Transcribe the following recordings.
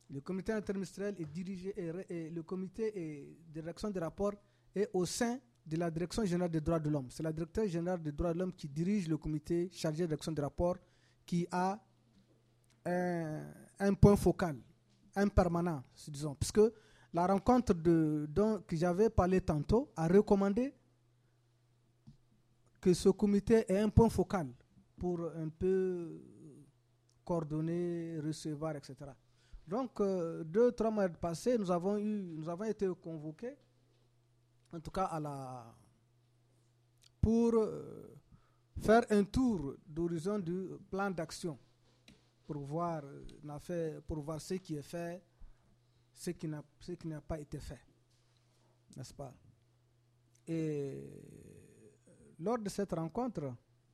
Le comité interministériel est dirigé et le comité de rédaction des rapports est au sein de la Direction générale des droits de l'homme. C'est la directrice générale des droits de l'homme qui dirige le comité chargé de rédaction des rapports qui a un point focal, un permanent, disons. Parce que la rencontre que j'avais parlé tantôt a recommandé que ce comité ait un point focal pour un peu coordonner, recevoir, etc. Donc, 2-3 mois passés, nous avons été convoqués, en tout cas pour faire un tour d'horizon du plan d'action, pour voir ce qui est fait, ce qui n'a pas été fait, n'est-ce pas? Et lors de cette rencontre,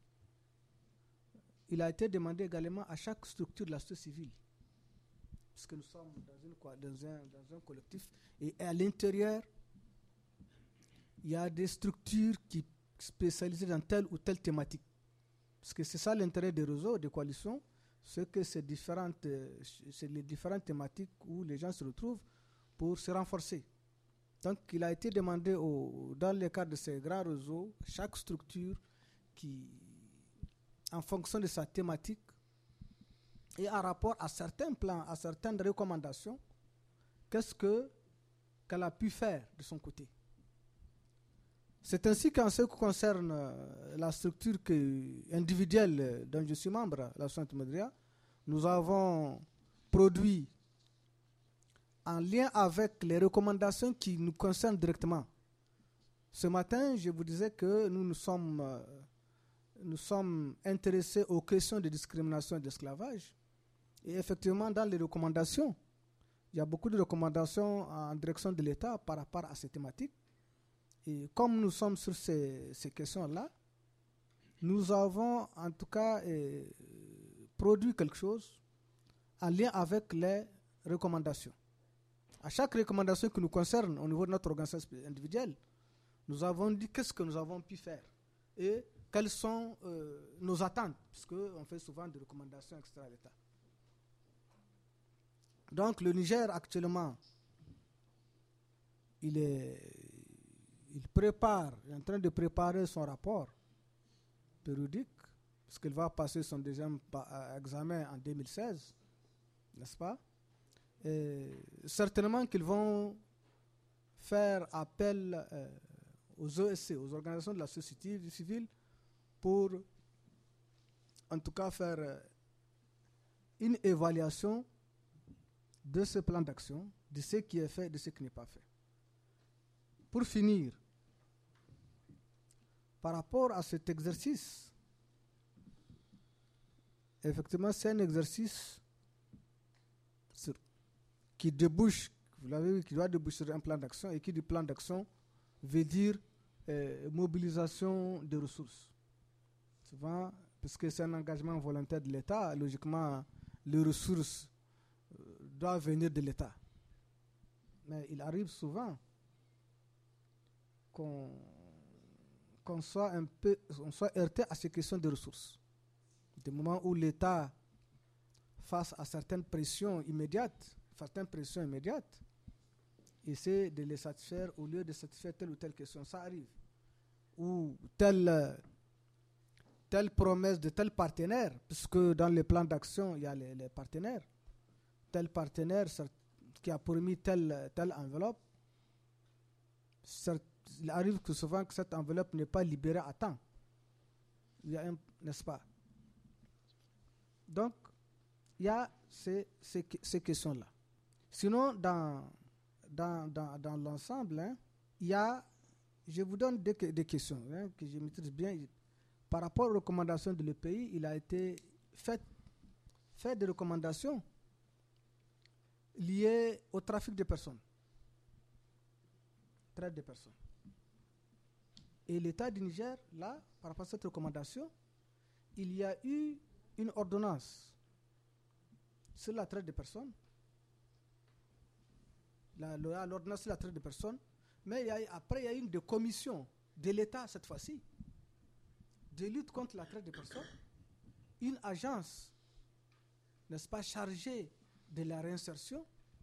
il a été demandé également à chaque structure de la société civile, parce que nous sommes dans un collectif, et à l'intérieur, il y a des structures qui spécialisées dans telle ou telle thématique. Parce que c'est ça l'intérêt des réseaux, des coalitions, c'est que c'est les différentes thématiques où les gens se retrouvent pour se renforcer. Donc, il a été demandé dans le cadre de ces grands réseaux, chaque structure qui, en fonction de sa thématique et en rapport à certains plans, à certaines recommandations, qu'est-ce qu'elle a pu faire de son côté. C'est ainsi qu'en ce qui concerne la structure individuelle dont je suis membre, la Société Medria, nous avons produit, en lien avec les recommandations qui nous concernent directement. Ce matin, je vous disais que nous sommes intéressés aux questions de discrimination et d'esclavage. Et effectivement, dans les recommandations, il y a beaucoup de recommandations en direction de l'État par rapport à ces thématiques. Et comme nous sommes sur ces questions-là, nous avons en tout cas produit quelque chose en lien avec les recommandations. À chaque recommandation qui nous concerne au niveau de notre organisation individuelle, nous avons dit qu'est-ce que nous avons pu faire et quelles sont nos attentes, parce qu'on fait souvent des recommandations extra l'État. Donc le Niger actuellement, il est en train de préparer son rapport périodique, parce qu'il va passer son deuxième examen en 2016, n'est-ce pas? Et certainement qu'ils vont faire appel aux OSC, aux organisations de la société civile, pour en tout cas faire une évaluation de ce plan d'action, de ce qui est fait et de ce qui n'est pas fait. Pour finir, par rapport à cet exercice, effectivement, c'est un exercice qui débouche, vous l'avez vu, qui doit déboucher sur un plan d'action, et qui dit plan d'action veut dire mobilisation de ressources. Souvent, parce que c'est un engagement volontaire de l'État, logiquement, les ressources doivent venir de l'État. Mais il arrive souvent qu'on soit heurté à ces questions de ressources. Des moments où l'État, face à certaines pressions immédiates, essaie de les satisfaire au lieu de satisfaire telle ou telle question. Ça arrive. Ou telle promesse de tel partenaire, puisque dans les plans d'action, il y a les partenaires. Tel partenaire qui a promis telle enveloppe, il arrive que souvent que cette enveloppe n'est pas libérée à temps. N'est-ce pas? Donc, il y a ces questions-là. Sinon, dans l'ensemble, il y a, je vous donne des questions que je maîtrise bien. Par rapport aux recommandations de l'EPI, il a été fait des recommandations liées au trafic de personnes, traite de personnes. Et l'État du Niger, là, par rapport à cette recommandation, il y a eu une ordonnance sur la traite de personnes, l'ordonnance sur la traite de personnes, mais après il y a eu une commission de l'État cette fois-ci, de lutte contre la traite de personnes, une agence, n'est-ce pas, chargée de la réinsertion,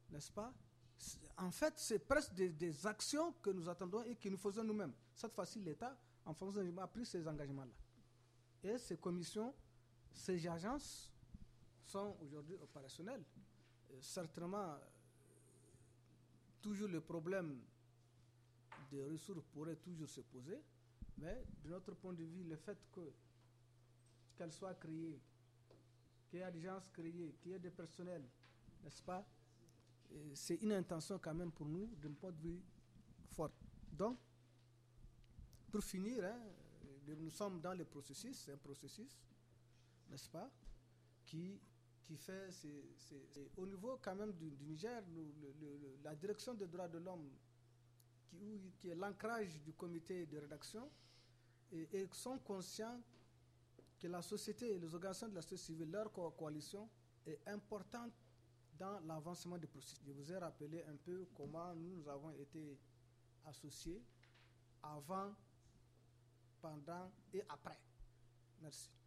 n'est-ce pas? En fait, c'est presque des actions que nous attendons et que nous faisons nous-mêmes. Cette fois-ci, l'État, en fonction de a pris ces engagements-là. Et ces commissions, ces agences sont aujourd'hui opérationnelles. Certainement, toujours le problème des ressources pourrait toujours se poser, mais de notre point de vue, le fait qu'elles soient créées, qu'il y ait des gens créés, qu'il y ait des personnels, n'est-ce pas? C'est une intention quand même pour nous, d'un point de vue fort. Donc, pour finir, nous sommes dans le processus, c'est un processus, n'est-ce pas, qui fait, au niveau quand même du Niger, la direction des droits de l'homme, qui est l'ancrage du comité de rédaction, et sont conscients que la société et les organisations de la société civile, leur coalition, est importante dans l'avancement du processus. Je vous ai rappelé un peu comment nous avons été associés avant, pendant et après. Merci.